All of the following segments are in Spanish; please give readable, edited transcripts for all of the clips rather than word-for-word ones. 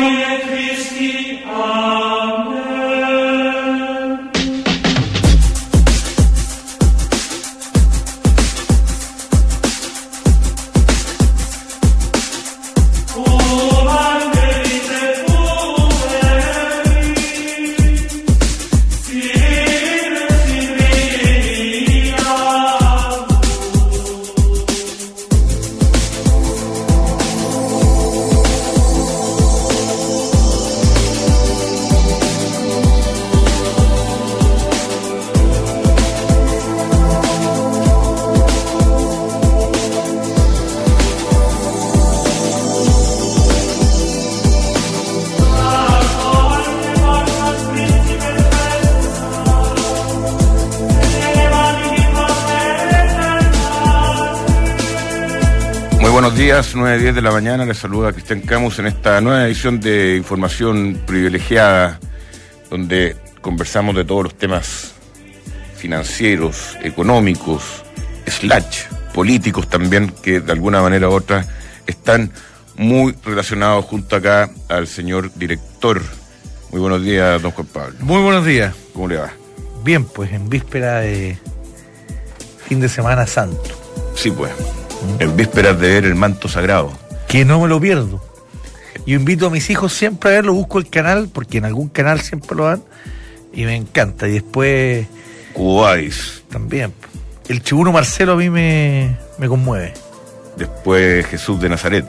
Domine Christi. Amen. Buenos días, 9:10 de la mañana, les saluda Cristian Camus en esta nueva edición de Información Privilegiada, donde conversamos de todos los temas financieros, económicos, políticos también, que de alguna manera u otra están muy relacionados junto acá al señor director. Muy buenos días, don Juan Pablo. Muy buenos días. ¿Cómo le va? Bien, pues en víspera de fin de Semana Santo. Sí, pues. En vísperas de ver el manto sagrado. Que no me lo pierdo. Yo invito a mis hijos siempre a verlo, busco el canal, porque en algún canal siempre lo dan, y me encanta. Y después... Cubáis. También. El Chibuno Marcelo a mí me conmueve. Después Jesús de Nazaret.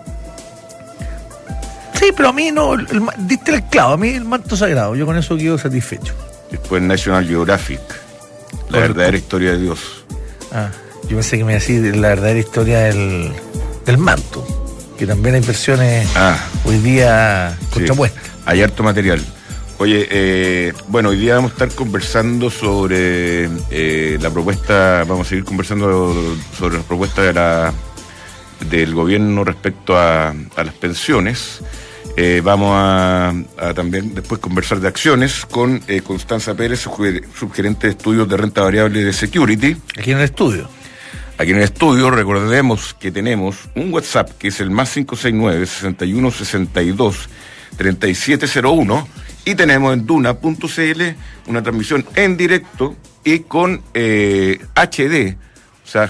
Sí, pero a mí no, diste el clavo, a mí el manto sagrado, yo con eso quedo satisfecho. Después National Geographic, la verdadera historia de Dios. Yo pensé que me decía la verdadera historia del manto, que también hay versiones hoy día contrapuestas. Sí, hay harto material. Oye, bueno, hoy día vamos a estar conversando sobre la propuesta, vamos a seguir conversando sobre la propuesta del gobierno respecto a las pensiones. Vamos a también después conversar de acciones con Constanza Pérez, subgerente de estudios de renta variable de Security. Aquí en el estudio. Aquí en el estudio recordemos que tenemos un WhatsApp que es el más 569-6162-3701 y tenemos en Duna.cl una transmisión en directo y con HD, o sea,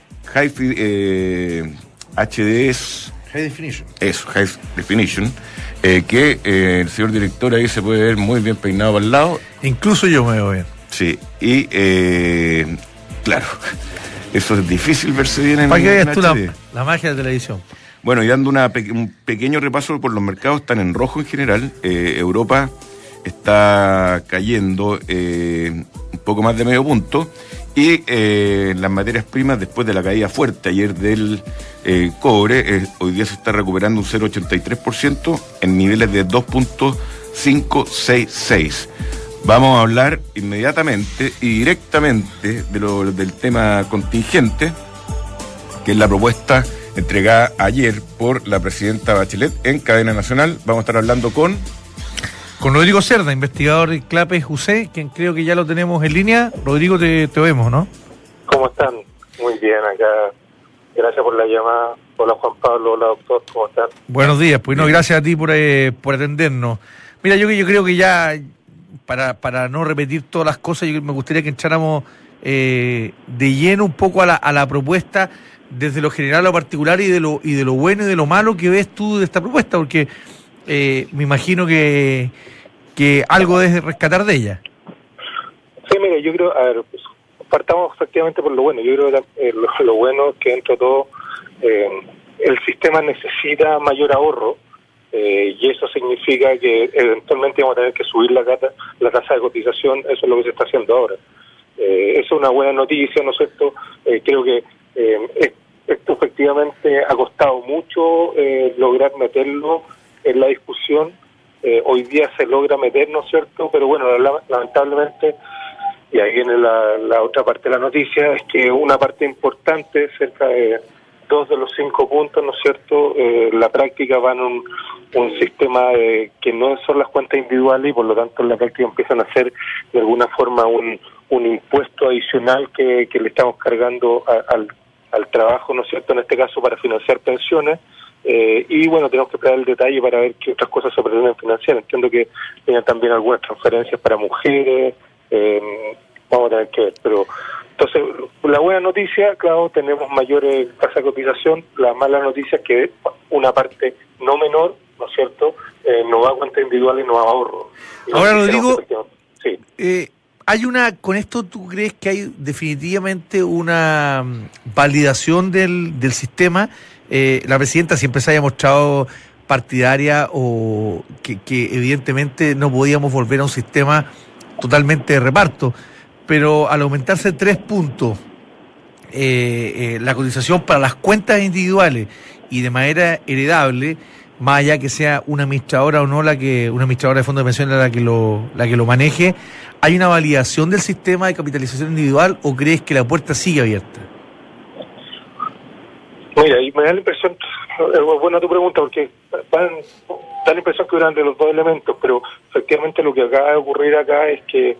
HD es... High Definition. Eso, High Definition, que el señor director ahí se puede ver muy bien peinado para el lado. Incluso yo me veo bien. Sí, y claro... Eso es difícil verse bien en para que veas tú la magia de la televisión. Bueno, y dando un pequeño repaso por los mercados, están en rojo en general. Europa está cayendo un poco más de medio punto. Y las materias primas, después de la caída fuerte ayer del cobre, hoy día se está recuperando un 0,83% en niveles de 2,566. Vamos a hablar inmediatamente y directamente del tema contingente, que es la propuesta entregada ayer por la presidenta Bachelet en cadena nacional. Vamos a estar hablando con Rodrigo Cerda, investigador de CLAPES UC, quien creo que ya lo tenemos en línea. Rodrigo, te vemos, ¿no? ¿Cómo están? Muy bien, acá. Gracias por la llamada. Hola, Juan Pablo. Hola, doctor. ¿Cómo están? Buenos días. Pues no, gracias a ti por atendernos. Mira, yo creo que ya... Para no repetir todas las cosas, yo me gustaría que entráramos de lleno un poco a la propuesta, desde lo general a lo particular y de lo bueno y de lo malo que ves tú de esta propuesta, porque me imagino que algo debes rescatar de ella. Sí, mire, yo creo, a ver, pues, partamos efectivamente por lo bueno. Yo creo que lo bueno es que dentro de todo el sistema necesita mayor ahorro. Y eso significa que eventualmente vamos a tener que subir la tasa de cotización. Eso es lo que se está haciendo ahora. Eso es una buena noticia, ¿no es cierto? Creo que esto efectivamente ha costado mucho lograr meterlo en la discusión. Hoy día se logra meter, ¿no es cierto? Pero bueno, lamentablemente, y ahí viene la otra parte de la noticia, es que una parte importante, cerca de 2 de los 5 puntos, ¿no es cierto?, la práctica van un sistema que no son las cuentas individuales y por lo tanto en la práctica empiezan a ser de alguna forma un impuesto adicional que le estamos cargando al trabajo, ¿no es cierto?, en este caso para financiar pensiones, y bueno, tenemos que esperar el detalle para ver qué otras cosas se pretenden financiar. Entiendo que tenían también algunas transferencias para mujeres, vamos a tener que ver, pero entonces la buena noticia, claro, tenemos mayores tasas de cotización. La mala noticia es que una parte no menor, ¿no es cierto?, no va a cuenta individual y no va a ahorro. Ahora lo digo, sí. hay con esto tú crees que hay definitivamente una validación del sistema. La presidenta siempre se haya mostrado partidaria o que evidentemente no podíamos volver a un sistema totalmente de reparto, pero al aumentarse 3 puntos la cotización para las cuentas individuales y de manera heredable, más allá que sea una administradora o no una administradora de fondos de pensiones la que lo maneje, ¿hay una validación del sistema de capitalización individual o crees que la puerta sigue abierta? Mira, y me da la impresión, es buena tu pregunta, porque da la impresión que eran de los dos elementos, pero efectivamente lo que acaba de ocurrir acá es que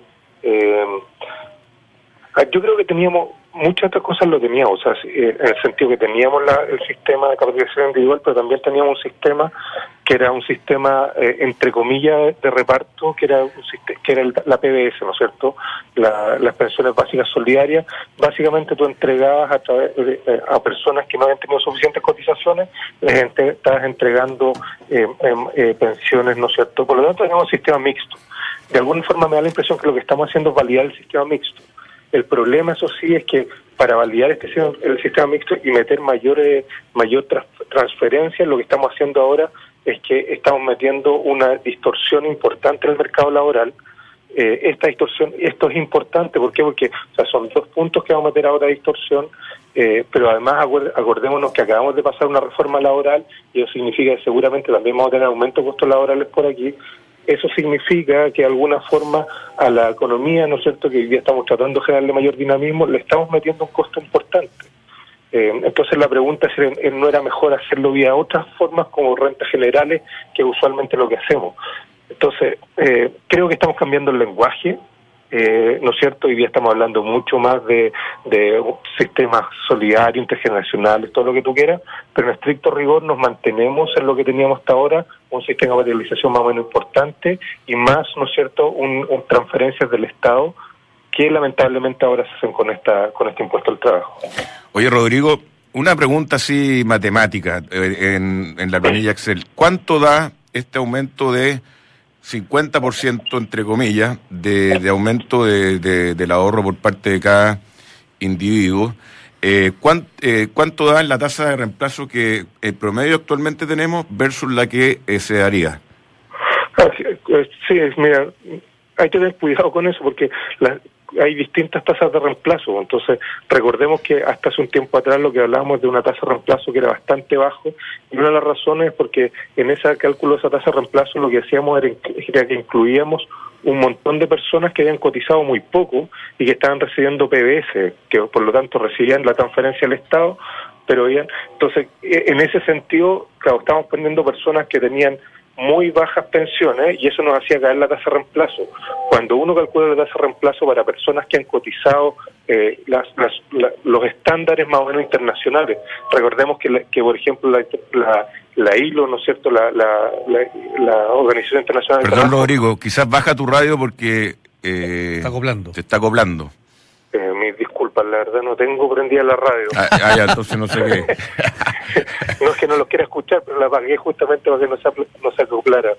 yo creo que teníamos muchas otras cosas, lo teníamos, o sea, en el sentido que teníamos el sistema de capitalización individual, pero también teníamos un sistema que era un sistema, entre comillas, de reparto, que era la PBS, ¿no es cierto?, las pensiones básicas solidarias. Básicamente tú entregabas a personas que no habían tenido suficientes cotizaciones, estabas entregando pensiones, ¿no es cierto? Por lo tanto teníamos un sistema mixto. De alguna forma me da la impresión que lo que estamos haciendo es validar el sistema mixto. El problema, eso sí, es que para validar el sistema mixto y meter mayor transferencia, lo que estamos haciendo ahora es que estamos metiendo una distorsión importante en el mercado laboral. Esta distorsión, esto es importante, ¿por qué? Porque son 2 puntos que vamos a meter ahora de distorsión, pero además acordémonos que acabamos de pasar una reforma laboral y eso significa que seguramente también vamos a tener aumento de costos laborales por aquí. Eso significa que de alguna forma a la economía, ¿no es cierto?, que hoy día estamos tratando de generarle mayor dinamismo, le estamos metiendo un costo importante. Entonces la pregunta es, ¿no era mejor hacerlo vía otras formas como rentas generales, que usualmente lo que hacemos? Entonces, creo que estamos cambiando el lenguaje, ¿no es cierto? Hoy día estamos hablando mucho más de sistemas solidarios, intergeneracionales, todo lo que tú quieras, pero en estricto rigor nos mantenemos en lo que teníamos hasta ahora, un sistema de materialización más o menos importante y más, ¿no es cierto?, un transferencias del Estado que lamentablemente ahora se hacen con este impuesto al trabajo. Oye, Rodrigo, una pregunta así matemática en la planilla Excel. ¿Cuánto da este aumento de 50%, entre comillas, de aumento del ahorro por parte de cada individuo? ¿Cuánto da en la tasa de reemplazo que el promedio actualmente tenemos versus la que se daría? Sí, mira, hay que tener cuidado con eso porque hay distintas tasas de reemplazo. Entonces, recordemos que hasta hace un tiempo atrás lo que hablábamos de una tasa de reemplazo que era bastante bajo, y una de las razones es porque en ese cálculo de esa tasa de reemplazo lo que hacíamos era que incluíamos un montón de personas que habían cotizado muy poco y que estaban recibiendo PBS, que por lo tanto recibían la transferencia del Estado, pero entonces en ese sentido, claro, estamos poniendo personas que tenían muy bajas pensiones y eso nos hacía caer la tasa de reemplazo. Cuando uno calcula la tasa de reemplazo para personas que han cotizado los estándares más o menos internacionales, recordemos que por ejemplo la ILO, ¿no es cierto?, la Organización Internacional del Perdón, Trabajo. Rodrigo, quizás baja tu radio porque está acoplando. se está acoplando. Mis disculpas, la verdad no tengo prendida la radio. Ya, entonces no sé qué. No es que no los quiera escuchar, pero la apagué justamente para que no se acoplara.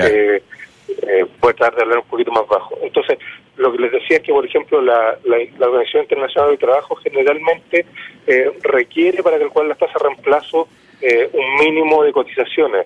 Voy a tratar de hablar un poquito más bajo. Entonces, lo que les decía es que, por ejemplo, la Organización Internacional del Trabajo generalmente requiere para calcular las tasas de reemplazo un mínimo de cotizaciones.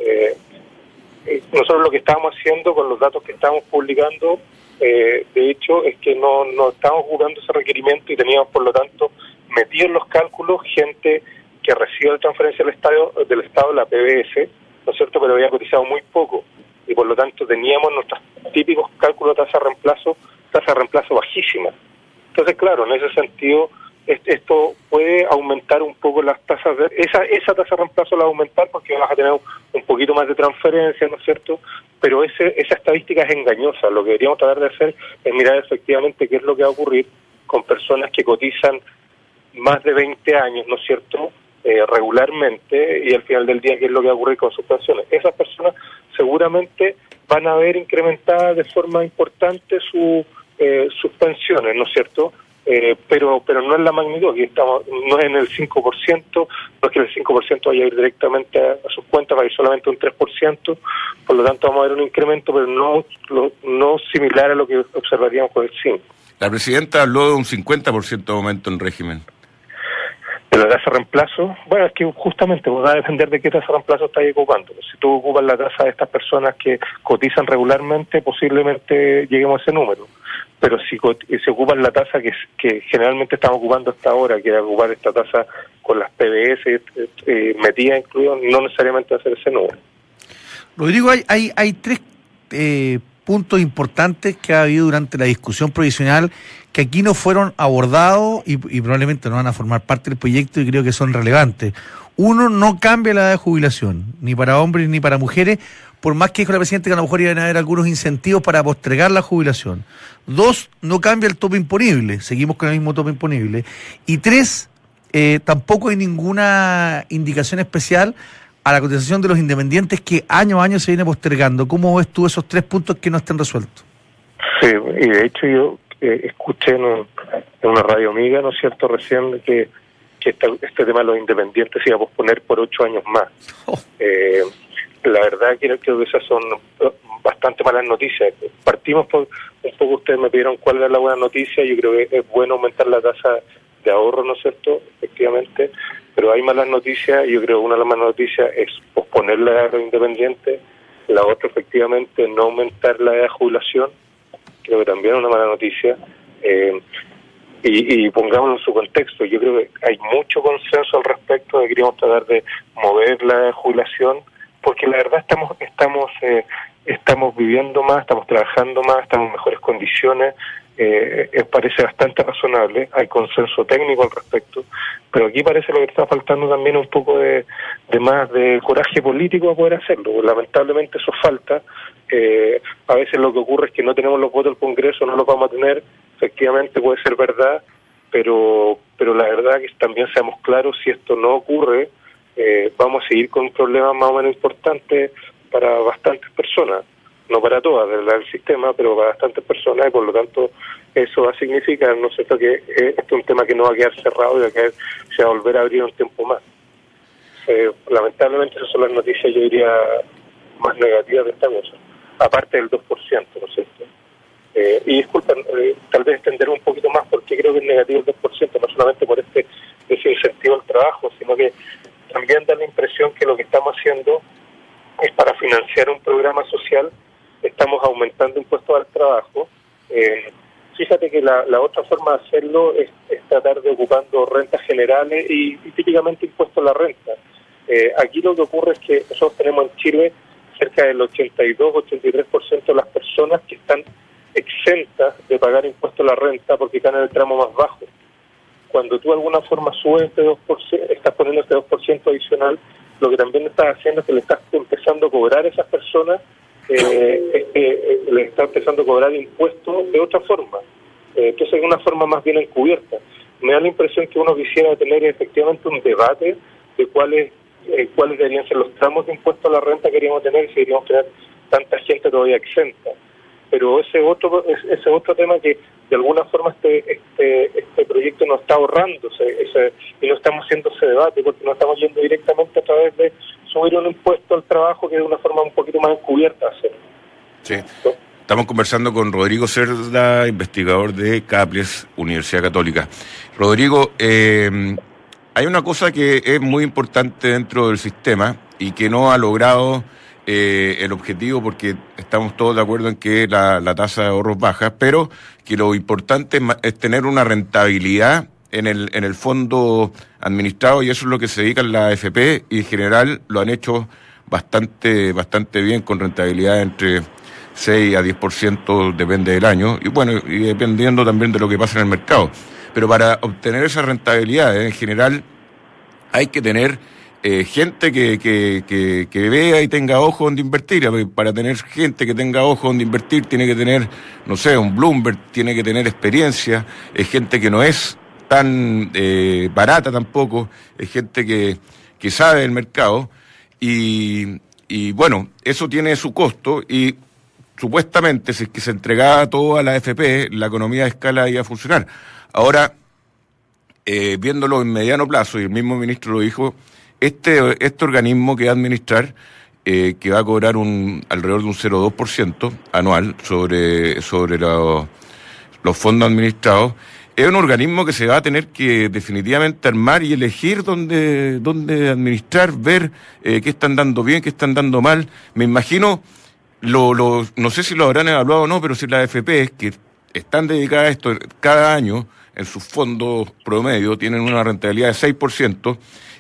Nosotros lo que estábamos haciendo con los datos que estábamos publicando, de hecho, es que no estábamos jugando ese requerimiento y teníamos, por lo tanto, metido en los cálculos gente que recibe la transferencia del Estado, la PBS, ¿no es cierto?, pero había cotizado muy poco y por lo tanto teníamos nuestros típicos cálculos de tasa de reemplazo bajísima. Entonces, claro, en ese sentido, esto puede aumentar un poco las tasas esa tasa de reemplazo la va a aumentar porque vas a tener un poquito más de transferencia, ¿no es cierto?, pero esa estadística es engañosa. Lo que deberíamos tratar de hacer es mirar efectivamente qué es lo que va a ocurrir con personas que cotizan más de 20 años, ¿no es cierto?, regularmente, y al final del día, ¿qué es lo que va a ocurrir con sus pensiones? Esas personas seguramente van a ver incrementadas de forma importante sus pensiones, ¿no es cierto? Pero no en la magnitud, aquí estamos, no es en el 5%, no es que el 5% vaya a ir directamente a sus cuentas, va a ir solamente un 3%, por lo tanto vamos a ver un incremento, pero no similar a lo que observaríamos con el 5%. La presidenta habló de un 50% de aumento en régimen. ¿De la tasa de reemplazo? Bueno, es que justamente va a depender de qué tasa de reemplazo estás ocupando. Si tú ocupas la tasa de estas personas que cotizan regularmente, posiblemente lleguemos a ese número. Pero si ocupan la tasa que generalmente estamos ocupando hasta ahora, que era ocupar esta tasa con las PBS metidas incluidas, no necesariamente va a ser ese número. Rodrigo, hay tres puntos importantes que ha habido durante la discusión provisional que aquí no fueron abordados y probablemente no van a formar parte del proyecto y creo que son relevantes. Uno, no cambia la edad de jubilación, ni para hombres ni para mujeres, por más que dijo la presidenta que a lo mejor iban a haber algunos incentivos para postergar la jubilación. Dos, no cambia el tope imponible, seguimos con el mismo tope imponible. Y tres, tampoco hay ninguna indicación especial a la cotización de los independientes que año a año se viene postergando. ¿Cómo ves tú esos tres puntos que no estén resueltos? Sí, y de hecho yo escuché en una radio amiga, ¿no es cierto?, recién que este tema de los independientes se iba a posponer por 8 años más. La verdad creo que esas son bastante malas noticias. Partimos por un poco, ustedes me pidieron cuál era la buena noticia. Yo creo que es bueno aumentar la tasa de ahorro, ¿no es cierto?, efectivamente, pero hay malas noticias. Yo creo que una de las malas noticias es posponer la edad de los independientes. La otra, efectivamente, no aumentar la edad de jubilación. Creo que también es una mala noticia. Y pongámoslo en su contexto, yo creo que hay mucho consenso al respecto de que queríamos tratar de mover la edad de jubilación, porque la verdad estamos viviendo más, estamos trabajando más, estamos en mejores condiciones, parece bastante razonable, hay consenso técnico al respecto, pero aquí parece lo que está faltando también un poco de más de coraje político a poder hacerlo. Lamentablemente eso falta. A veces lo que ocurre es que no tenemos los votos del Congreso, no los vamos a tener, efectivamente puede ser verdad, pero la verdad que también seamos claros, si esto no ocurre, vamos a seguir con un problema más o menos importante para bastantes personas, no para todas del sistema, pero para bastantes personas, y por lo tanto eso va a significar, ¿no sé, que esto es un tema que no va a quedar cerrado y se va a volver a abrir un tiempo más. Lamentablemente esas son las noticias, yo diría, más negativas de esta cosa, aparte del 2%, ¿no es cierto? Y disculpen, tal vez extender un poquito más porque creo que es negativo el 2%, no solamente por ese incentivo al trabajo, sino que también da la impresión que lo que estamos haciendo es para financiar un programa social, estamos aumentando impuestos al trabajo. Fíjate que la otra forma de hacerlo es tratar de ocupando rentas generales y típicamente impuestos a la renta. Aquí lo que ocurre es que nosotros tenemos en Chile cerca del 82-83% de las personas que están exentas de pagar impuestos a la renta porque están en el tramo más bajo. Cuando tú de alguna forma subes este 2%, estás poniendo este 2% adicional, lo que también estás haciendo es que le estás empezando a cobrar a esas personas, le estás empezando a cobrar impuestos de otra forma. Entonces, de una forma más bien encubierta. Me da la impresión que uno quisiera tener efectivamente un debate de cuáles deberían ser los tramos de impuesto a la renta que queríamos tener y si queríamos tener tanta gente todavía exenta. Pero ese otro tema que de alguna forma este proyecto no está ahorrándose y no estamos haciendo ese debate porque no estamos yendo directamente a través de subir un impuesto al trabajo que de una forma un poquito más encubierta hacerlo. Sí. ¿No? Estamos conversando con Rodrigo Cerda, investigador de CAPLES, Universidad Católica. Rodrigo, hay una cosa que es muy importante dentro del sistema y que no ha logrado el objetivo, porque estamos todos de acuerdo en que la tasa de ahorros baja, pero que lo importante es tener una rentabilidad en el fondo administrado, y eso es lo que se dedica en la AFP, y en general lo han hecho bastante bien, con rentabilidad entre 6 a 10%, depende del año, y bueno, y dependiendo también de lo que pasa en el mercado. Pero para obtener esa rentabilidad, en general, hay que tener gente que vea y tenga ojo donde invertir. Para tener gente que tenga ojo donde invertir, tiene que tener, no sé, un Bloomberg, tiene que tener experiencia, gente que no es tan barata tampoco, es gente que sabe del mercado y bueno, eso tiene su costo y supuestamente si es que se entregaba todo a la AFP, la economía de escala iba a funcionar. Ahora, viéndolo en mediano plazo, y el mismo ministro lo dijo, este organismo que va a administrar, que va a cobrar alrededor de un 0,2% anual sobre los fondos administrados, es un organismo que se va a tener que definitivamente armar y elegir dónde administrar, ver qué están dando bien, qué están dando mal. Me imagino, no sé si lo habrán evaluado o no, pero si las AFP que están dedicadas a esto cada año, en sus fondos promedio, tienen una rentabilidad de 6%,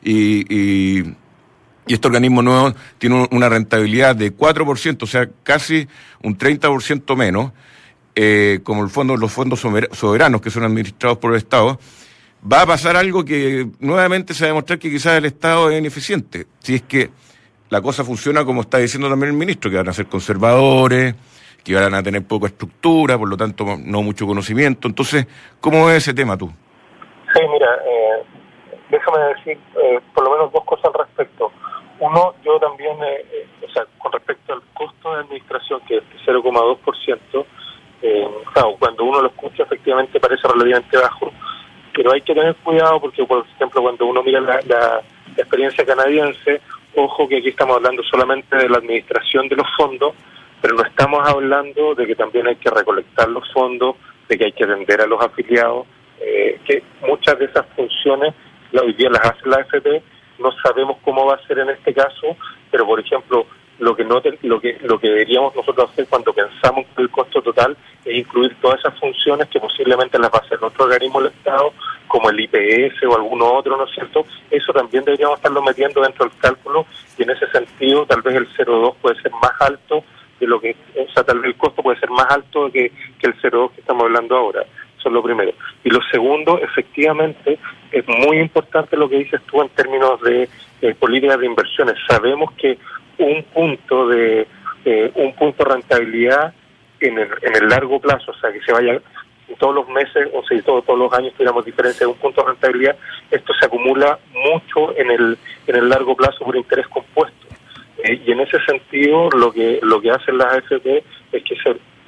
y este organismo nuevo tiene una rentabilidad de 4%, o sea, casi un 30% menos, como los fondos soberanos que son administrados por el Estado. Va a pasar algo que nuevamente se va a demostrar que quizás el Estado es ineficiente, si es que la cosa funciona como está diciendo también el ministro, que van a ser conservadores, que van a tener poca estructura, por lo tanto no mucho conocimiento. Entonces, ¿cómo ves ese tema tú? Sí, mira, déjame decir por lo menos dos cosas al respecto. Uno, yo también, con respecto al costo de administración, que es de 0,2%, claro, cuando uno lo escucha efectivamente parece relativamente bajo, pero hay que tener cuidado porque, por ejemplo, cuando uno mira la experiencia canadiense, ojo que aquí estamos hablando solamente de la administración de los fondos, pero no estamos hablando de que también hay que recolectar los fondos, de que hay que atender a los afiliados, que muchas de esas funciones hoy día las hace la AFP. No sabemos cómo va a ser en este caso, pero por ejemplo, lo que deberíamos nosotros hacer cuando pensamos en el costo total es incluir todas esas funciones que posiblemente las va a hacer otro organismo del Estado, como el IPS o alguno otro, ¿no es cierto? Eso también deberíamos estarlo metiendo dentro del cálculo, y en ese sentido tal vez el 0,2 puede ser más alto de lo que, tal vez el costo puede ser más alto que el 0,2 que estamos hablando ahora. Eso es lo primero. Y lo segundo, efectivamente, es muy importante lo que dices tú en términos de políticas de inversiones. Sabemos que un punto de rentabilidad en el largo plazo, o sea, que se vaya todos los meses, o sea, todos los años tuviéramos diferencia de un punto de rentabilidad, esto se acumula mucho en el largo plazo por interés compuesto. Y en ese sentido, lo que hacen las AFP es que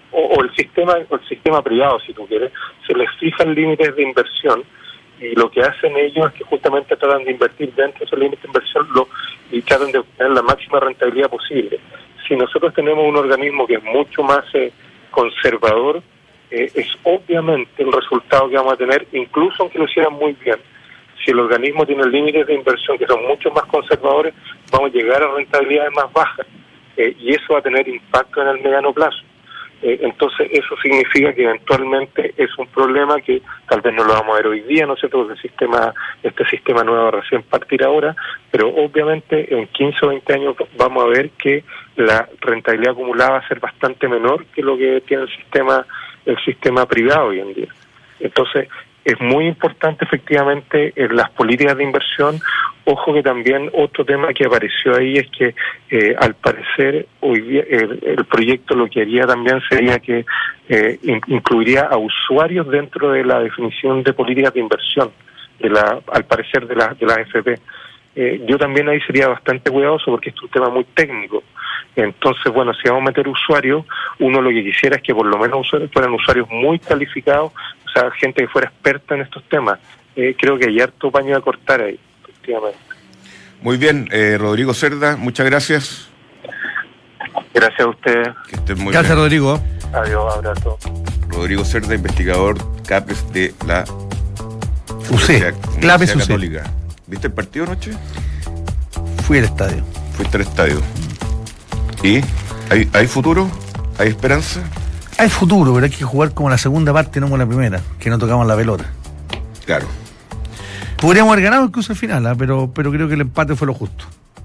el sistema privado, si tú quieres, se les fijan límites de inversión, y lo que hacen ellos es que justamente tratan de invertir dentro de esos límites de inversión y tratan de obtener la máxima rentabilidad posible. Si nosotros tenemos un organismo que es mucho más conservador, es obviamente el resultado que vamos a tener, incluso aunque lo hicieran muy bien. Si el organismo tiene límites de inversión que son mucho más conservadores, vamos a llegar a rentabilidades más bajas, y eso va a tener impacto en el mediano plazo. Entonces eso significa que eventualmente es un problema que tal vez no lo vamos a ver hoy día, ¿no es cierto?, porque este sistema nuevo recién partirá ahora, pero obviamente en 15 o 20 años vamos a ver que la rentabilidad acumulada va a ser bastante menor que lo que tiene el sistema privado hoy en día. Entonces es muy importante efectivamente en las políticas de inversión. Ojo que también otro tema que apareció ahí es que al parecer hoy día el proyecto lo que haría también sería que incluiría a usuarios dentro de la definición de políticas de inversión, al parecer de la AFP. Yo también ahí sería bastante cuidadoso porque es un tema muy técnico. Entonces, bueno, si vamos a meter usuarios, uno lo que quisiera es que por lo menos fueran usuarios muy calificados, o sea, gente que fuera experta en estos temas. Creo que hay harto paño a cortar ahí, efectivamente. Muy bien, Rodrigo Cerda, muchas gracias. Gracias a ustedes. Que estén muy Gracias, bien. Rodrigo. Adiós, abrazo. Rodrigo Cerda, investigador CAPES de la Universidad Católica. ¿Viste el partido anoche? Fui al estadio. Fuiste al estadio. ¿Y hay futuro? ¿Hay esperanza? Hay futuro, pero hay que jugar como la segunda parte, no como la primera, que no tocamos la pelota. Claro. Podríamos haber ganado incluso al final, pero creo que el empate fue lo justo.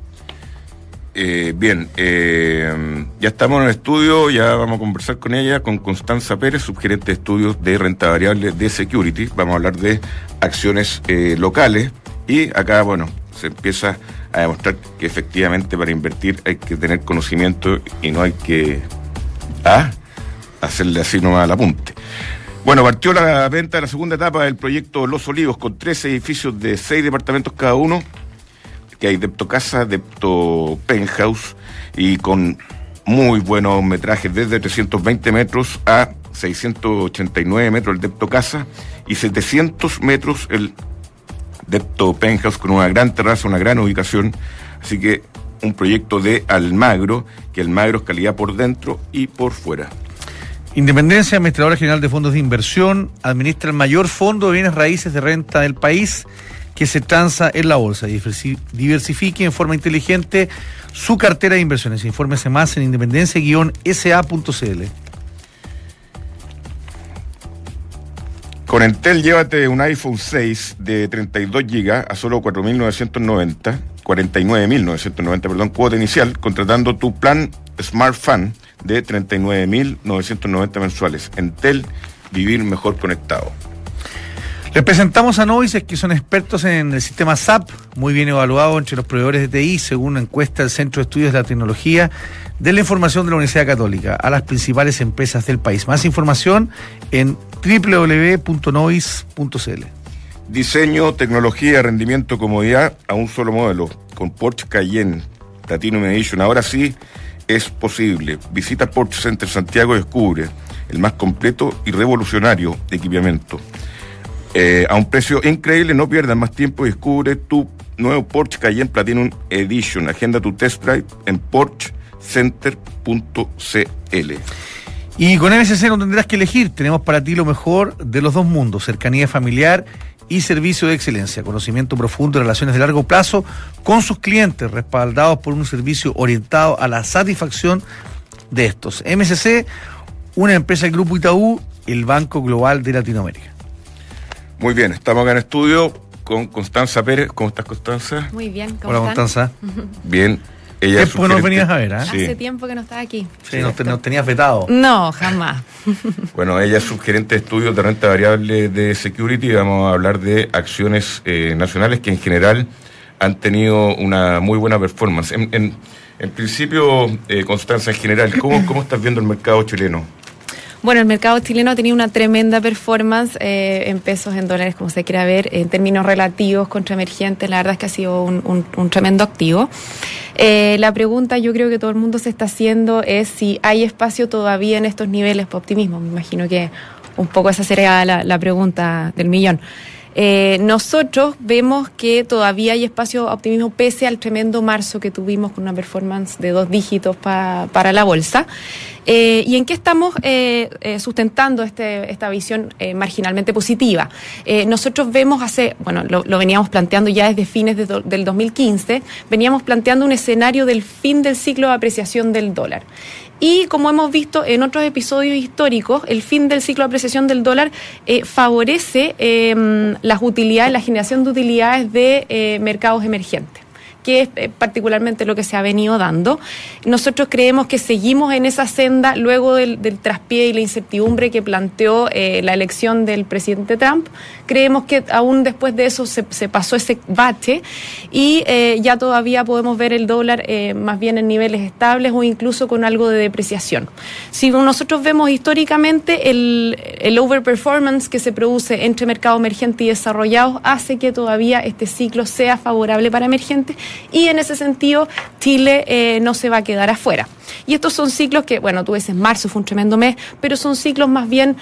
Bien, ya estamos en el estudio, ya vamos a conversar con ella, con Constanza Pérez, subgerente de estudios de renta variable de Security. Vamos a hablar de acciones locales, y acá, bueno, se empieza a demostrar que efectivamente para invertir hay que tener conocimiento y no hay que hacerle así nomás al apunte. Bueno, partió la venta de la segunda etapa del proyecto Los Olivos, con 13 edificios de 6 departamentos cada uno, que hay depto casa, depto penthouse, y con muy buenos metrajes, desde 320 metros a 689 metros el depto casa, y 700 metros el depto penthouse, con una gran terraza, una gran ubicación. Así que un proyecto de Almagro, que Almagro es calidad por dentro y por fuera. Independencia, administradora general de fondos de inversión, administra el mayor fondo de bienes raíces de renta del país que se transa en la bolsa. Diversifique en forma inteligente su cartera de inversiones. Infórmese más en independencia-sa.cl. Con Entel, llévate un iPhone 6 de 32 GB a solo 49.990, cuota inicial, contratando tu plan Smart Fan de 39.990 mensuales. Entel, vivir mejor conectado. Les presentamos a Novis, que son expertos en el sistema SAP, muy bien evaluado entre los proveedores de TI, según una encuesta del Centro de Estudios de la Tecnología de la Información de la Universidad Católica, a las principales empresas del país. Más información en www.novis.cl. Diseño, tecnología, rendimiento, comodidad a un solo modelo, con Porsche Cayenne Platinum Edition. Ahora sí es posible. Visita Porsche Center Santiago y descubre el más completo y revolucionario equipamiento. A un precio increíble. No pierdas más tiempo y descubre tu nuevo Porsche Cayenne Platinum Edition. Agenda tu test drive en porschecenter.cl. Y con MSC no tendrás que elegir. Tenemos para ti lo mejor de los dos mundos: cercanía familiar y servicio de excelencia, conocimiento profundo de relaciones de largo plazo con sus clientes, respaldados por un servicio orientado a la satisfacción de estos. MSC, una empresa del Grupo Itaú, el Banco Global de Latinoamérica. Muy bien, estamos acá en estudio con Constanza Pérez. ¿Cómo estás, Constanza? Muy bien, ¿cómo Hola, están? Constanza. Bien. Ella es ¿Tiempo que nos venías a ver? ¿Eh? Sí. Hace tiempo que no estaba aquí. Sí, nos tenías vetado. No, jamás. Bueno, ella es subgerente de estudios de renta variable de Security. Vamos a hablar de acciones nacionales que en general han tenido una muy buena performance. En principio, Constanza, en general, ¿cómo estás viendo el mercado chileno? Bueno, el mercado chileno ha tenido una tremenda performance en pesos, en dólares, como se quiera ver, en términos relativos contra emergentes. La verdad es que ha sido un tremendo activo. La pregunta yo creo que todo el mundo se está haciendo es si hay espacio todavía en estos niveles para optimismo. Me imagino que un poco esa sería la pregunta del millón. Nosotros vemos que todavía hay espacio a optimismo pese al tremendo marzo que tuvimos con una performance de 2 dígitos para la bolsa. ¿Y en qué estamos sustentando esta visión marginalmente positiva? Nosotros vemos lo veníamos planteando ya desde fines del 2015, veníamos planteando un escenario del fin del ciclo de apreciación del dólar. Y como hemos visto en otros episodios históricos, el fin del ciclo de apreciación del dólar favorece las utilidades, la generación de utilidades de mercados emergentes, que es particularmente lo que se ha venido dando. Nosotros creemos que seguimos en esa senda luego del traspié y la incertidumbre que planteó la elección del presidente Trump. Creemos que aún después de eso se pasó ese bache y ya todavía podemos ver el dólar más bien en niveles estables o incluso con algo de depreciación. Si nosotros vemos históricamente el overperformance que se produce entre mercado emergente y desarrollados hace que todavía este ciclo sea favorable para emergentes. Y en ese sentido, Chile no se va a quedar afuera. Y estos son ciclos que, bueno, tú dices marzo fue un tremendo mes, pero son ciclos más bien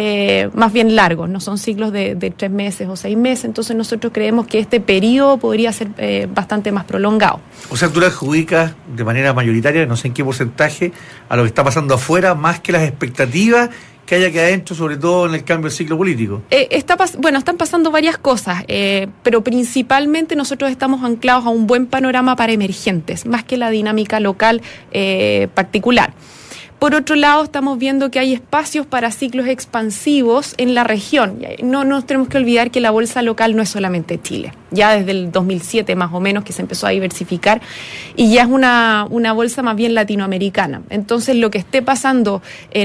largos, no son ciclos de 3 meses o 6 meses. Entonces nosotros creemos que este periodo podría ser bastante más prolongado. O sea, tú le adjudicas de manera mayoritaria, no sé en qué porcentaje, a lo que está pasando afuera, más que las expectativas que haya que adentro, sobre todo en el cambio del ciclo político. Están pasando varias cosas, pero principalmente nosotros estamos anclados a un buen panorama para emergentes, más que la dinámica local particular. Por otro lado, estamos viendo que hay espacios para ciclos expansivos en la región. No nos tenemos que olvidar que la bolsa local no es solamente Chile. Ya desde el 2007 más o menos que se empezó a diversificar y ya es una bolsa más bien latinoamericana. Entonces lo que esté pasando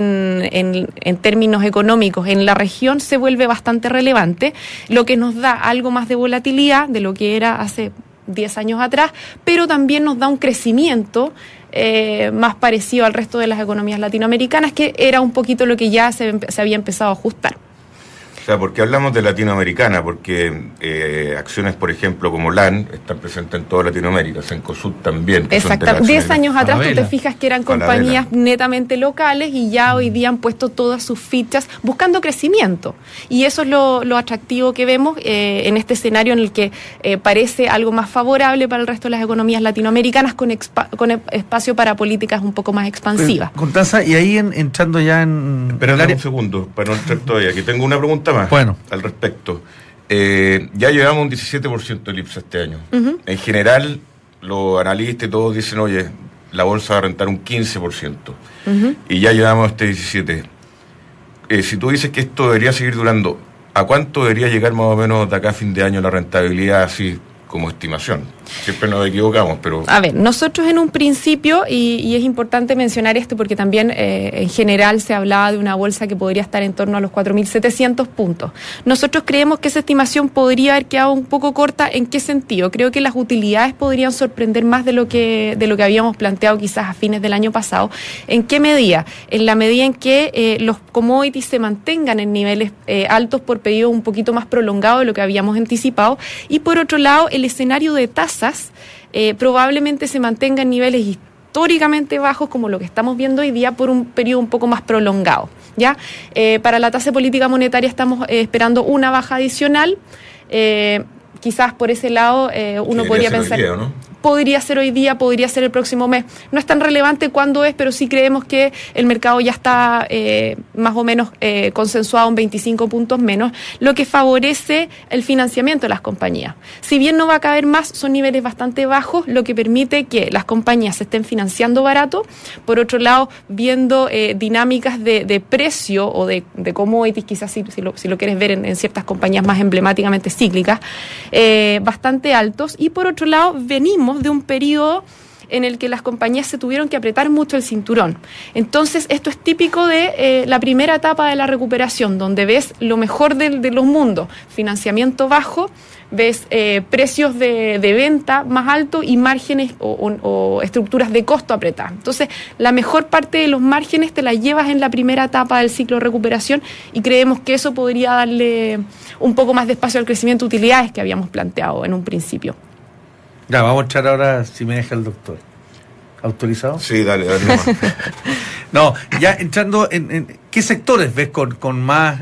en términos económicos en la región se vuelve bastante relevante, lo que nos da algo más de volatilidad de lo que era hace 10 años atrás, pero también nos da un crecimiento más parecido al resto de las economías latinoamericanas, que era un poquito lo que ya se había empezado a ajustar. O sea, ¿por qué hablamos de latinoamericana? Porque acciones, por ejemplo, como LAN, están presentes en toda Latinoamérica, Cencosud también. Exacto. 10 años atrás tú te fijas que eran compañías Falabella. netamente locales y ya hoy día han puesto todas sus fichas buscando crecimiento. Y eso es lo atractivo que vemos en este escenario en el que parece algo más favorable para el resto de las economías latinoamericanas con espacio para políticas un poco más expansivas. Constanza, y ahí entrando ya en... Pero un segundo, para no entrar todavía, que tengo una pregunta más al respecto. Ya llevamos un 17% del IPSA este año. Uh-huh. En general, los analistas y todos dicen, oye, la bolsa va a rentar un 15%. Uh-huh. Y ya llevamos este 17%. Si tú dices que esto debería seguir durando, ¿a cuánto debería llegar más o menos de acá a fin de año la rentabilidad así como estimación? Siempre nos equivocamos, pero... A ver, nosotros en un principio, y es importante mencionar esto porque también en general se hablaba de una bolsa que podría estar en torno a los 4.700 puntos. Nosotros creemos que esa estimación podría haber quedado un poco corta. ¿En qué sentido? Creo que las utilidades podrían sorprender más de lo que habíamos planteado quizás a fines del año pasado. ¿En qué medida? En la medida en que los commodities se mantengan en niveles altos por periodo un poquito más prolongado de lo que habíamos anticipado. Y por otro lado, el escenario de tasas probablemente se mantenga en niveles históricamente bajos como lo que estamos viendo hoy día por un periodo un poco más prolongado, ¿ya? Para la tasa de política monetaria estamos esperando una baja adicional. Quizás por ese lado uno podría pensar... Hoy día, ¿no? Podría ser hoy día, podría ser el próximo mes. No es tan relevante cuándo es, pero sí creemos que el mercado ya está más o menos consensuado en 25 puntos menos, lo que favorece el financiamiento de las compañías. Si bien no va a caber más, son niveles bastante bajos, lo que permite que las compañías se estén financiando barato. Por otro lado, viendo dinámicas de precio o de commodities, quizás si lo quieres ver en ciertas compañías más emblemáticamente cíclicas, bastante altos. Y por otro lado, venimos de un periodo en el que las compañías se tuvieron que apretar mucho el cinturón. Entonces, esto es típico de la primera etapa de la recuperación, donde ves lo mejor de los mundos, financiamiento bajo, ves precios de venta más altos y márgenes o estructuras de costo apretadas. Entonces, la mejor parte de los márgenes te la llevas en la primera etapa del ciclo de recuperación y creemos que eso podría darle un poco más de espacio al crecimiento de utilidades que habíamos planteado en un principio. Ya, vamos a echar ahora, si me deja el doctor. ¿Autorizado? Sí, dale. No, ya entrando en ¿qué sectores ves con más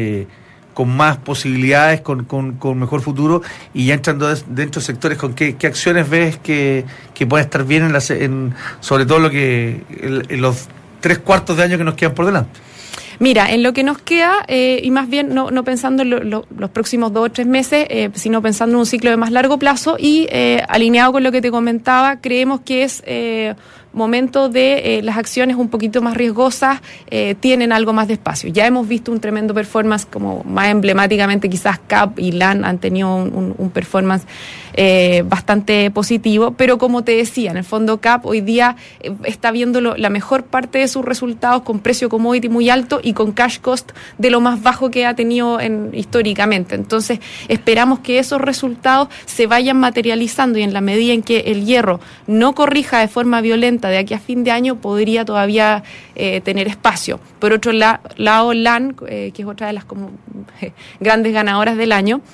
posibilidades, con mejor futuro? Y ya entrando dentro de sectores, ¿con qué acciones ves que pueden estar bien sobre todo en los 3/4 de año que nos quedan por delante? Mira, en lo que nos queda, y más bien no pensando en los próximos 2 o 3 meses, sino pensando en un ciclo de más largo plazo y alineado con lo que te comentaba, creemos que es momento de las acciones un poquito más riesgosas tienen algo más de espacio. Ya hemos visto un tremendo performance, como más emblemáticamente quizás CAP y LAN han tenido un performance bastante positivo, pero como te decía, en el fondo CAP hoy día está viendo la mejor parte de sus resultados con precio commodity muy alto y con cash cost de lo más bajo que ha tenido históricamente. Entonces esperamos que esos resultados se vayan materializando y en la medida en que el hierro no corrija de forma violenta de aquí a fin de año podría todavía tener espacio. Por otro lado, LAN, que es otra de las grandes ganadoras del año,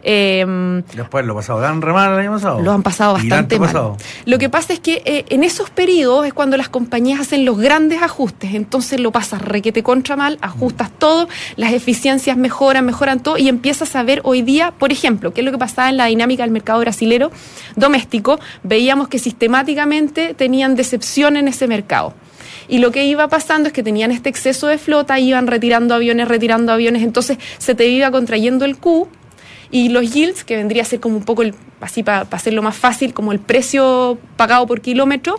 después lo pasado tan re mal el año pasado. Lo han pasado bastante mal. Lo que pasa es que en esos periodos es cuando las compañías hacen los grandes ajustes, entonces lo pasas requete contra mal, ajustas todo, las eficiencias mejoran todo y empiezas a ver hoy día, por ejemplo, qué es lo que pasaba en la dinámica del mercado brasilero doméstico, veíamos que sistemáticamente tenían decepción en ese mercado. Y lo que iba pasando es que tenían este exceso de flota, iban retirando aviones, entonces se te iba contrayendo el Q. Y los yields, que vendría a ser como un poco, así para hacerlo más fácil, como el precio pagado por kilómetro,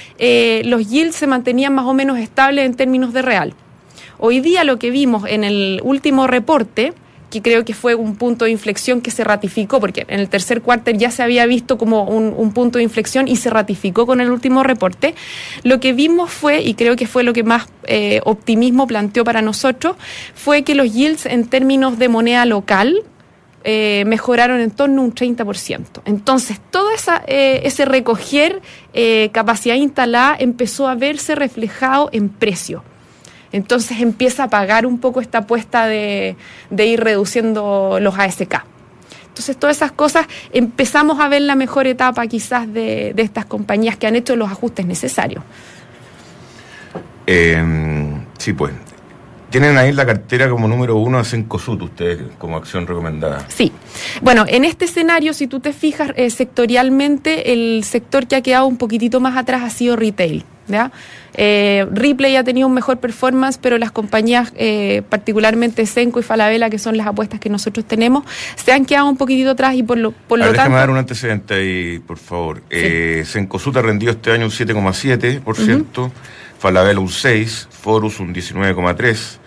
los yields se mantenían más o menos estables en términos de real. Hoy día lo que vimos en el último reporte, que creo que fue un punto de inflexión que se ratificó, porque en el tercer cuarter ya se había visto como un punto de inflexión y se ratificó con el último reporte, lo que vimos fue, y creo que fue lo que más optimismo planteó para nosotros, fue que los yields en términos de moneda local mejoraron en torno a un 30%. Entonces, todo ese recoger capacidad instalada empezó a verse reflejado en precio. Entonces empieza a pagar un poco esta apuesta de ir reduciendo los ASK. Entonces, todas esas cosas empezamos a ver la mejor etapa quizás de estas compañías que han hecho los ajustes necesarios. Sí, pues. Tienen ahí en la cartera como número 1 a Cencosud, ustedes como acción recomendada. Sí. Bueno, en este escenario, si tú te fijas sectorialmente, el sector que ha quedado un poquitito más atrás ha sido retail, ¿ya? Ripley ha tenido un mejor performance, pero las compañías, particularmente Cenco y Falabella, que son las apuestas que nosotros tenemos, se han quedado un poquitito atrás y por lo tanto... Déjame dar un antecedente ahí, por favor. Sí. Cencosud ha rendido este año un 7,7%, Falabella un 6%, Forus un 19,3%,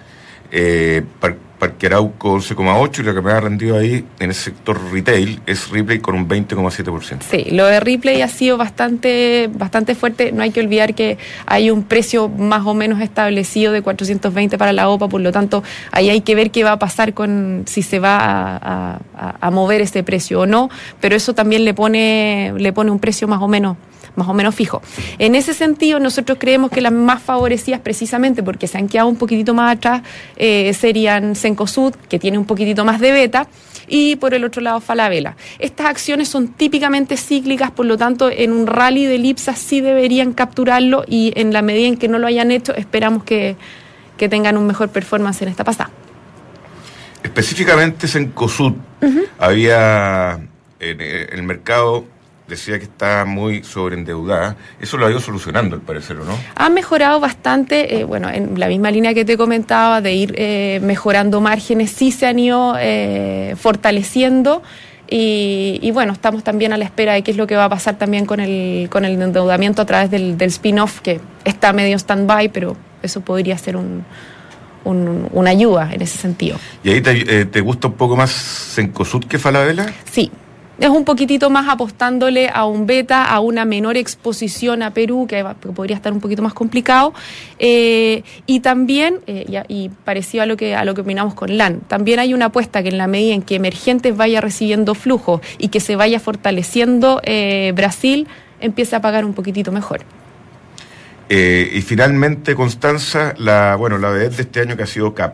Parque Arauco 11,8%, y la que me ha rendido ahí en ese sector retail es Ripley con un 20,7%. Sí, lo de Ripley ha sido bastante fuerte. No hay que olvidar que hay un precio más o menos establecido de 420 para la OPA, por lo tanto ahí hay que ver qué va a pasar con si se va a mover ese precio o no, pero eso también le pone un precio más o menos fijo. En ese sentido, nosotros creemos que las más favorecidas, precisamente porque se han quedado un poquitito más atrás, serían Cencosud, que tiene un poquitito más de beta, y por el otro lado Falabella. Estas acciones son típicamente cíclicas, por lo tanto, en un rally del IPSA sí deberían capturarlo, y en la medida en que no lo hayan hecho, esperamos que tengan un mejor performance en esta pasada. Específicamente Cencosud, había en el mercado... decía que está muy sobreendeudada. Eso lo ha ido solucionando, al parecer, ¿o no? Ha mejorado bastante, en la misma línea que te comentaba, de ir mejorando márgenes, sí se han ido fortaleciendo. Y bueno, estamos también a la espera de qué es lo que va a pasar también con el endeudamiento a través del spin-off, que está medio stand-by, pero eso podría ser una ayuda en ese sentido. ¿Y ahí te gusta un poco más Cencosud que Falabella? Sí. Es un poquitito más apostándole a un beta, a una menor exposición a Perú, que podría estar un poquito más complicado, y también, y parecido a lo que opinamos con LAN, también hay una apuesta que en la medida en que Emergentes vaya recibiendo flujo y que se vaya fortaleciendo Brasil, empieza a pagar un poquitito mejor. Y finalmente, Constanza, la vedette de este año que ha sido CAP.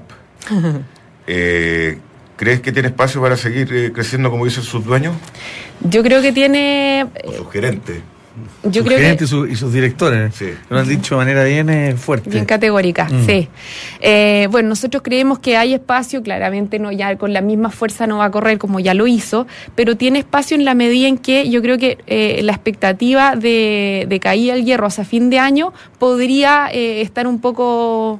¿Crees que tiene espacio para seguir creciendo, como dicen sus dueños? Yo creo que tiene... O sus gerentes. Sus gerentes y sus directores. Sí. Lo han dicho de manera bien fuerte. Bien categórica, sí. Bueno, nosotros creemos que hay espacio, claramente no ya con la misma fuerza no va a correr como ya lo hizo, pero tiene espacio en la medida en que yo creo que la expectativa de caída del hierro hacia fin de año podría estar un poco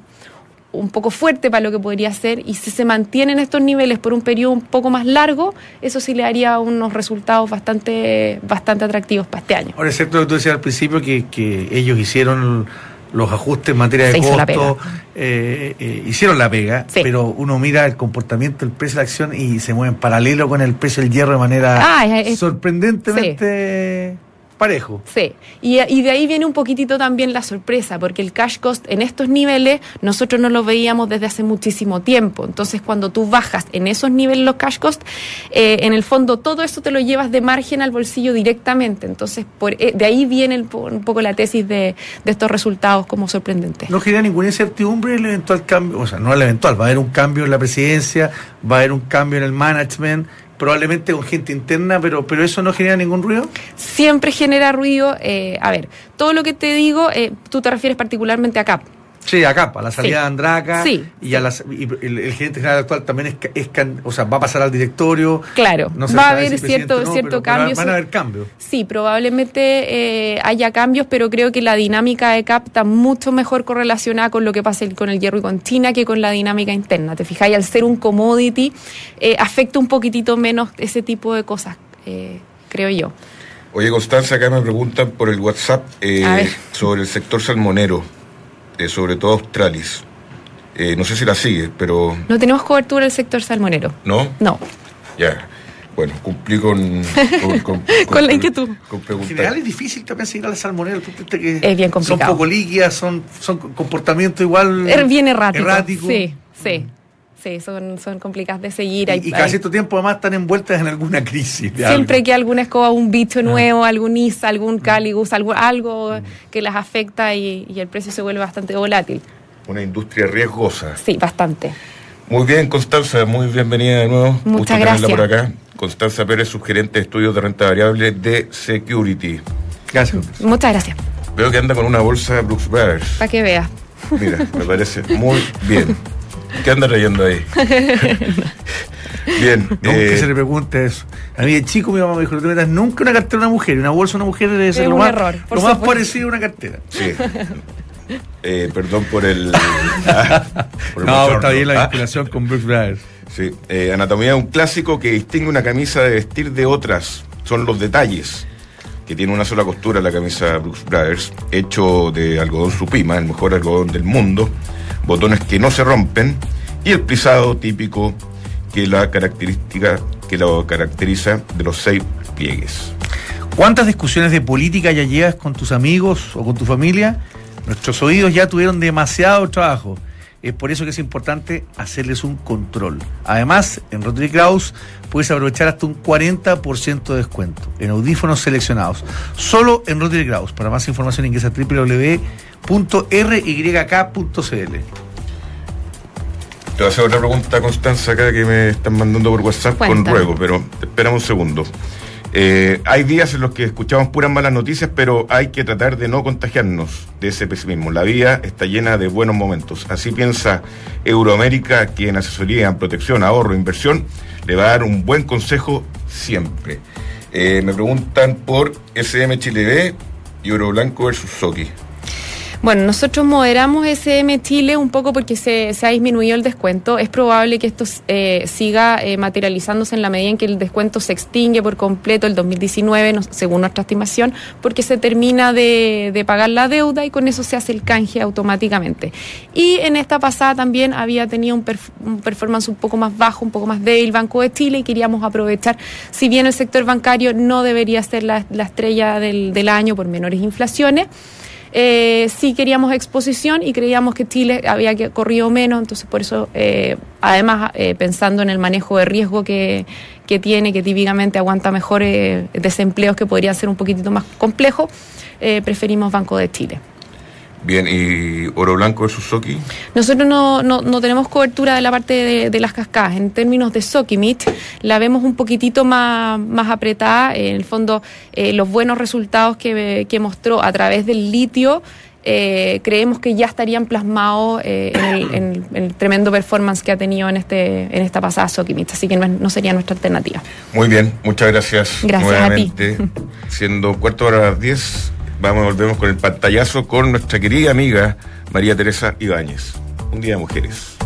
fuerte para lo que podría ser, y si se mantienen estos niveles por un periodo un poco más largo, eso sí le daría unos resultados bastante atractivos para este año. Ahora, es cierto lo que tú decías al principio, que ellos hicieron los ajustes en materia de costo, hicieron la pega, sí. Pero uno mira el comportamiento del precio de la acción y se mueve en paralelo con el precio del hierro de manera sorprendentemente... Sí. Parejo. Sí, y de ahí viene un poquitito también la sorpresa, porque el cash cost en estos niveles nosotros no lo veíamos desde hace muchísimo tiempo. Entonces, cuando tú bajas en esos niveles los cash cost, en el fondo todo eso te lo llevas de margen al bolsillo directamente. Entonces, de ahí viene un poco la tesis de estos resultados como sorprendentes. No genera ninguna incertidumbre el eventual cambio, o sea, no el eventual, va a haber un cambio en la presidencia, va a haber un cambio en el management, probablemente con gente interna, pero eso no genera ningún ruido. Siempre genera ruido. A ver, todo lo que te digo, tú te refieres particularmente a CAP. Sí, a CAP, a la salida de Andraca, sí, y el gerente general actual también va a pasar al directorio. Claro, no va a haber cierto cambio. Van a haber cambios. Sí, probablemente haya cambios, pero creo que la dinámica de CAP está mucho mejor correlacionada con lo que pasa con el hierro y con China que con la dinámica interna. Te fijáis, al ser un commodity, afecta un poquitito menos ese tipo de cosas, creo yo. Oye, Constanza, acá me preguntan por el WhatsApp sobre el sector salmonero. Sobre todo Australis. No sé si la sigue, pero... No tenemos cobertura del sector salmonero. ¿No? No. Ya. Bueno, cumplí con la inquietud. Con preguntar. En general es difícil también seguir a la salmonera. Que es bien complicado. Son poco líquidas, son comportamientos igual... Es bien errático. Sí. Sí, son complicadas de seguir. Y cada cierto tiempo además están envueltas en alguna crisis. Siempre que alguna escoba, un bicho nuevo, algún ISA, algún cáligus, algo que las afecta y el precio se vuelve bastante volátil. Una industria riesgosa. Sí, bastante. Muy bien, Constanza, muy bienvenida de nuevo. Muchas gracias. Por acá. Constanza Pérez, subgerente de estudios de renta variable de Security. Gracias. Muchas gracias. Veo que anda con una bolsa Brooks Brothers. Para que veas. Mira, me parece muy bien. ¿Qué anda leyendo ahí? Bien. No, que se le pregunte eso. A mí de chico mi mamá me dijo, no te metas nunca una cartera a una mujer. Una bolsa a una mujer debe ser es lo un más, error, lo más parecido a una cartera. Sí. Perdón por el... no, está bien la vinculación con Brooks Brothers. Sí. Anatomía es un clásico que distingue una camisa de vestir de otras. Son los detalles. Que tiene una sola costura la camisa Brooks Brothers, hecho de algodón Supima, el mejor algodón del mundo, botones que no se rompen y el plisado típico que lo caracteriza de los 6 pliegues. ¿Cuántas discusiones de política ya llevas con tus amigos o con tu familia? Nuestros oídos ya tuvieron demasiado trabajo. Es por eso que es importante hacerles un control. Además, en Rotary Kraus puedes aprovechar hasta un 40% de descuento en audífonos seleccionados. Solo en Rotary Kraus. Para más información ingresa a www.ryk.cl. Te voy a hacer otra pregunta, Constanza, acá que me están mandando por WhatsApp. Cuéntame. Con ruego, pero esperamos un segundo. Hay días en los que escuchamos puras malas noticias, pero hay que tratar de no contagiarnos de ese pesimismo. La vida está llena de buenos momentos. Así piensa Euroamérica, que en asesoría, protección, ahorro, inversión, le va a dar un buen consejo siempre. Me preguntan por SM Chile B y Oro Blanco versus Soki. Bueno, nosotros moderamos SM Chile un poco porque se ha disminuido el descuento. Es probable que esto siga materializándose en la medida en que el descuento se extingue por completo el 2019, según nuestra estimación, porque se termina de pagar la deuda y con eso se hace el canje automáticamente. Y en esta pasada también había tenido un performance un poco más bajo, un poco más débil Banco de Chile, y queríamos aprovechar, si bien el sector bancario no debería ser la estrella del año por menores inflaciones, sí queríamos exposición y creíamos que Chile había corrido menos, entonces por eso, además pensando en el manejo de riesgo que tiene, que típicamente aguanta mejor desempleos que podría ser un poquitito más complejo, preferimos Banco de Chile. Bien, ¿y Oro Blanco versus Soki? Nosotros no tenemos cobertura de la parte de las cascadas. En términos de Sokimit, la vemos un poquitito más apretada. En el fondo, los buenos resultados que mostró a través del litio, creemos que ya estarían plasmados en el tremendo performance que ha tenido en esta pasada Sokimit. Así que no sería nuestra alternativa. Muy bien, muchas gracias. Gracias nuevamente. a ti. Siendo 10:15, volvemos con el pantallazo con nuestra querida amiga María Teresa Ibáñez. Un día de mujeres.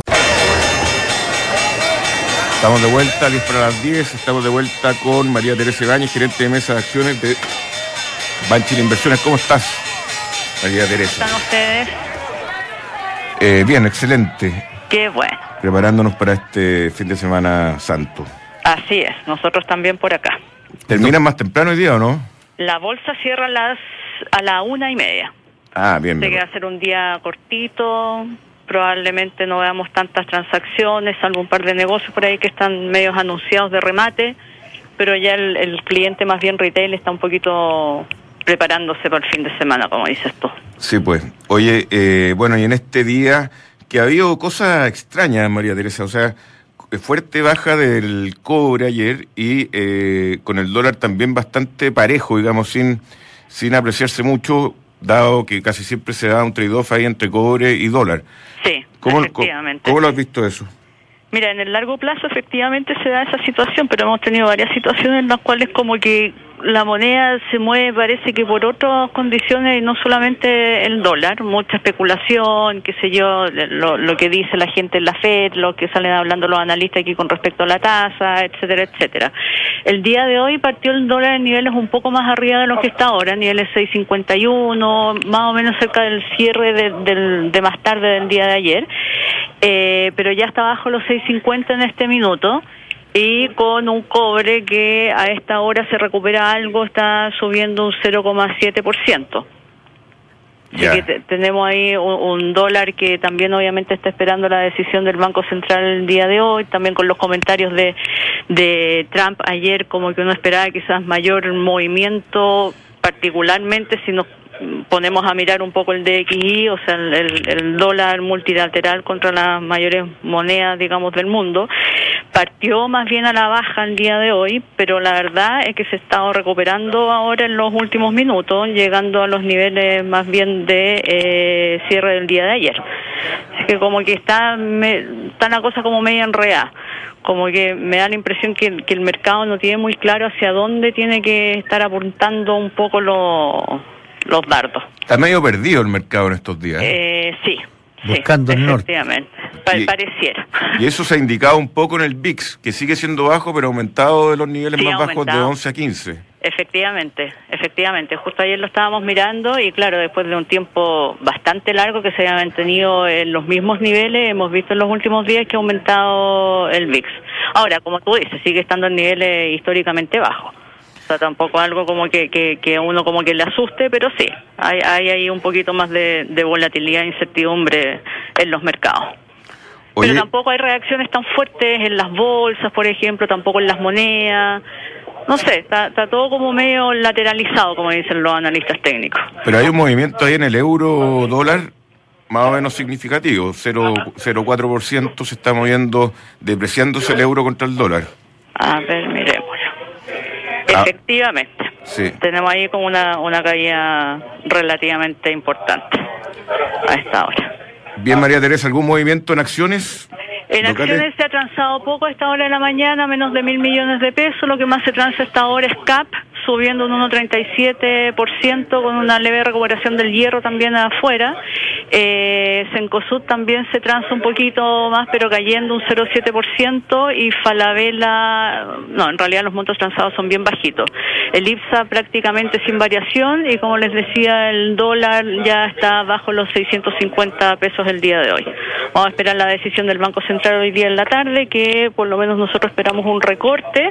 Estamos de vuelta, 10 para las 10. Estamos de vuelta con María Teresa Ibáñez, gerente de mesa de acciones de Banchile Inversiones. ¿Cómo estás, María Teresa? ¿Están ustedes? Bien, excelente. Qué bueno. Preparándonos para este fin de semana santo. Así es, nosotros también por acá. ¿Terminan más temprano hoy día o no? La bolsa cierra a la 1:30. Ah, bien. Así que va a ser un día cortito, probablemente no veamos tantas transacciones, salvo un par de negocios por ahí que están medios anunciados de remate, pero ya el cliente más bien retail está un poquito preparándose para el fin de semana, como dices tú. Sí, pues. Oye, bueno, y en este día que ha habido cosas extrañas, María Teresa, o sea, fuerte baja del cobre ayer y con el dólar también bastante parejo, digamos, sin apreciarse mucho, dado que casi siempre se da un trade-off ahí entre cobre y dólar. Sí, efectivamente. ¿Cómo lo has visto eso? Mira, en el largo plazo efectivamente se da esa situación, pero hemos tenido varias situaciones en las cuales como que la moneda se mueve, parece que por otras condiciones y no solamente el dólar, mucha especulación, qué sé yo, lo que dice la gente en la FED, lo que salen hablando los analistas aquí con respecto a la tasa, etcétera, etcétera. El día de hoy partió el dólar en niveles un poco más arriba de lo que está ahora, niveles 6.51, más o menos cerca del cierre de más tarde del día de ayer, pero ya está bajo los 6.50 en este minuto. Y con un cobre que a esta hora se recupera algo, está subiendo un 0,7%. Ya. Así que tenemos ahí un dólar que también obviamente está esperando la decisión del Banco Central el día de hoy, también con los comentarios de Trump ayer, como que uno esperaba quizás mayor movimiento, particularmente si nos ponemos a mirar un poco el DXY, o sea, el dólar multilateral contra las mayores monedas, digamos, del mundo. Partió más bien a la baja el día de hoy, pero la verdad es que se ha estado recuperando ahora en los últimos minutos, llegando a los niveles más bien de cierre del día de ayer. Es que como que está la cosa como media enredada. Como que me da la impresión que el mercado no tiene muy claro hacia dónde tiene que estar apuntando un poco los dardos. Está medio perdido el mercado en estos días. Sí. Buscando el norte. Efectivamente, pareciera. Y eso se ha indicado un poco en el VIX, que sigue siendo bajo, pero aumentado de los niveles más bajos de 11 a 15. Efectivamente. Justo ayer lo estábamos mirando y claro, después de un tiempo bastante largo que se había mantenido en los mismos niveles, hemos visto en los últimos días que ha aumentado el VIX. Ahora, como tú dices, sigue estando en niveles históricamente bajos. O sea, tampoco algo como que uno como que le asuste, pero sí, hay un poquito más de volatilidad e incertidumbre en los mercados. Oye, pero tampoco hay reacciones tan fuertes en las bolsas, por ejemplo, tampoco en las monedas. No sé, está todo como medio lateralizado, como dicen los analistas técnicos. pero hay un movimiento ahí en el euro dólar más o menos significativo, 0,4% se está moviendo, depreciándose el euro contra el dólar. A ver, miremos. Efectivamente. Sí. Tenemos ahí como una caída relativamente importante a esta hora. Bien, María Teresa, ¿algún movimiento en acciones? En locales? acciones se ha transado poco a esta hora de la mañana, menos de 1.000 millones de pesos. Lo que más se transa hasta ahora es CAP, subiendo un 1,37%, con una leve recuperación del hierro también afuera. Cencosud también se transa un poquito más, pero cayendo un 0,7%, y Falabella, no, en realidad los montos transados son bien bajitos. El IPSA prácticamente sin variación, y como les decía, el dólar ya está bajo los 650 pesos el día de hoy. Vamos a esperar la decisión del Banco Central hoy día en la tarde, que por lo menos nosotros esperamos un recorte,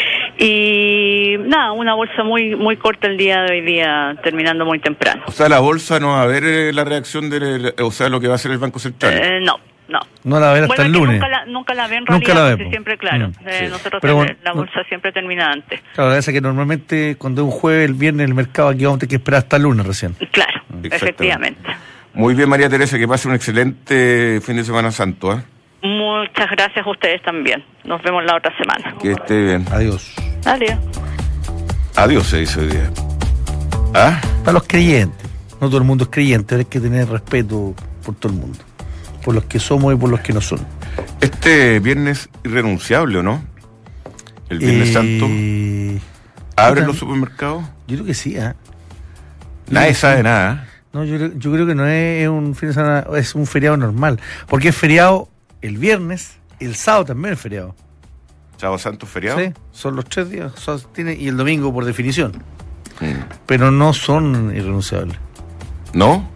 y nada, una bolsa muy muy corta el día de hoy día, terminando muy temprano. O sea, la bolsa no va a ver la reacción o sea, lo que va a hacer el Banco Central. No. No la ven hasta el lunes. Nunca la ven en Nunca realidad, la ven, siempre, claro. Sí. Nosotros Pero bueno, la bolsa siempre termina antes. Claro, la verdad es que normalmente cuando es un jueves, el viernes, el mercado aquí vamos a tener que esperar hasta el lunes recién. Claro, Exactamente. efectivamente. Muy bien, María Teresa, que pase un excelente fin de Semana Santo. Muchas gracias a ustedes también. Nos vemos la otra semana. Que esté bien. Adiós. Adiós. Adiós, se dice hoy día. ¿Ah? Para los creyentes. No todo el mundo es creyente, hay que tener respeto por todo el mundo. Por los que somos y por los que no son. Este viernes irrenunciable, ¿o no? El Viernes Santo. ¿Abren los supermercados? Yo creo que sí, ¿eh? Nadie sabe nada. No, yo creo que no es un fin de semana, es un feriado normal. Porque es feriado el viernes, el sábado también es feriado. ¿Sábado Santo feriado? Sí, son los 3 días. Y el domingo por definición. Pero no son irrenunciables. ¿No?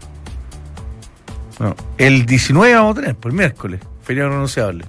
No. El 19 vamos a tener, por el miércoles, feriado irrenunciable.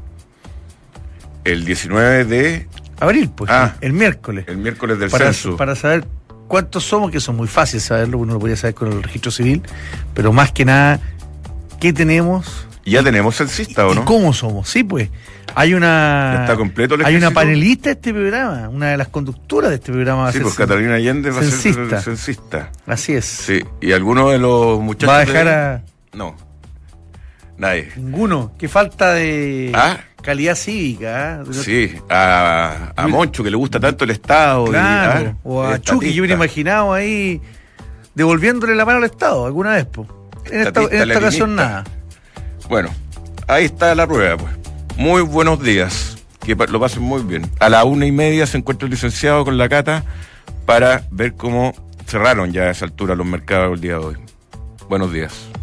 El 19 de abril, pues, el miércoles. El miércoles del censo. Para saber cuántos somos, que eso es muy fácil saberlo, uno lo podría saber con el registro civil, pero más que nada, ¿qué tenemos? Ya tenemos censista, ¿o no? ¿Y cómo somos? Sí, pues. Hay una. ¿Ya está completo el Hay una ejército? panelista de este programa, una de las conductoras de este programa. Va Sí, a ser pues Catalina Allende va a ser censista. censista. Así es. Sí, y alguno de los muchachos. Va a dejar a. No. Nadie. Ninguno. Qué falta de calidad cívica. Sí, a Moncho, que le gusta tanto el Estado. Claro, o a Chucky, yo hubiera imaginado ahí devolviéndole la mano al Estado alguna vez, pues. En esta ocasión nada. Bueno, ahí está la prueba, pues. Muy buenos días, que lo pasen muy bien. A las 1:30 se encuentra el licenciado con la Cata para ver cómo cerraron ya a esa altura los mercados el día de hoy. Buenos días.